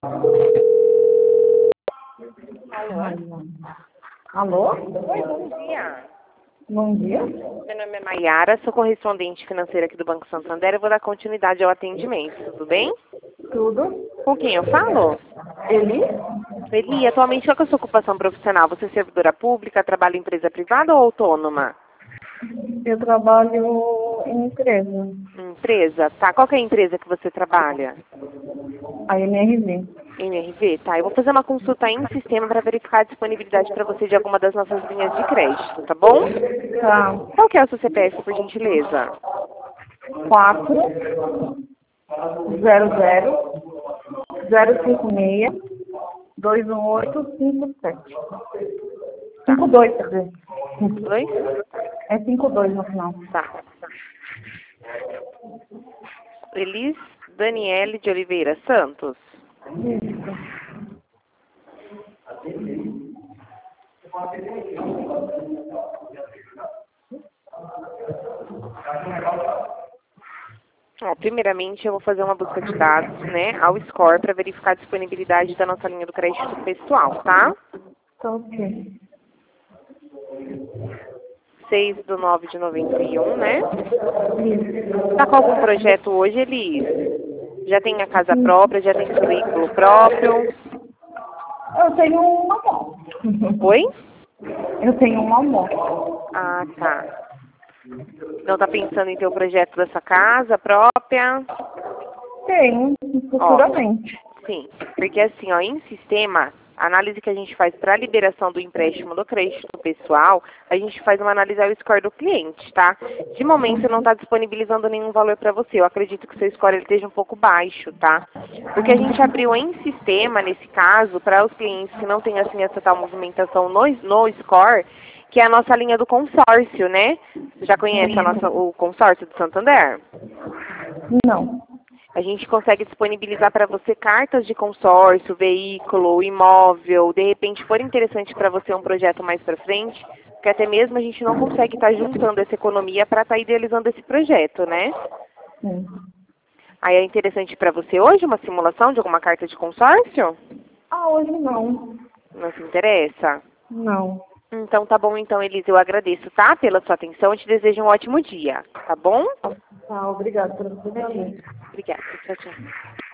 Alô? Alô? Oi, bom dia. Bom dia. Meu nome é Maiara, sou correspondente financeira aqui do Banco Santander. Eu vou dar continuidade ao atendimento, tudo bem? Tudo? Com quem eu falo? Eli? Eli, atualmente qual que é a sua ocupação profissional? Você é servidora pública, trabalha em empresa privada ou autônoma? Eu trabalho em empresa, Empresa, tá. Qual que é a empresa que você trabalha? a MRV. MRV, tá. Eu vou fazer uma consulta aí em sistema para verificar a disponibilidade para você de alguma das nossas linhas de crédito, tá bom? Tá. Qual que é o seu CPF, por gentileza? 400-056-21857. Tá. 52, quer dizer. 2? É 52 no final. Tá. Elis Daniele de Oliveira Santos. Isso. Ó, primeiramente, eu vou fazer uma busca de dados, né, ao score para verificar a disponibilidade da nossa linha do crédito pessoal, tá? Tá ok. 6/9/91, né? Isso. Tá com algum projeto hoje, Elis? Já tem a casa própria, já tem seu veículo próprio? Eu tenho uma moto. Oi? Eu tenho uma moto. Ah, tá. Não tá pensando em ter o projeto dessa casa própria? Tenho, futuramente. Sim, porque assim, ó, em sistema, a análise que a gente faz para a liberação do empréstimo do crédito pessoal, a gente faz uma análise ao score do cliente, tá? De momento não está disponibilizando nenhum valor para você. Eu acredito que o seu score ele esteja um pouco baixo, tá? Porque a gente abriu em sistema, nesse caso, para os clientes que não têm assim essa tal movimentação no score, que é a nossa linha do consórcio, né? Você já conhece o consórcio do Santander? Não. A gente consegue disponibilizar para você cartas de consórcio, veículo, imóvel, de repente for interessante para você um projeto mais para frente, porque até mesmo a gente não consegue estar juntando essa economia para estar idealizando esse projeto, né? Sim. Aí é interessante para você hoje uma simulação de alguma carta de consórcio? Ah, hoje não. Não se interessa? Não. Então tá bom então, Elisa, eu agradeço, tá? Pela sua atenção e te desejo um ótimo dia, tá bom? Tá, obrigada pelo seu. Obrigada, tchau, tchau.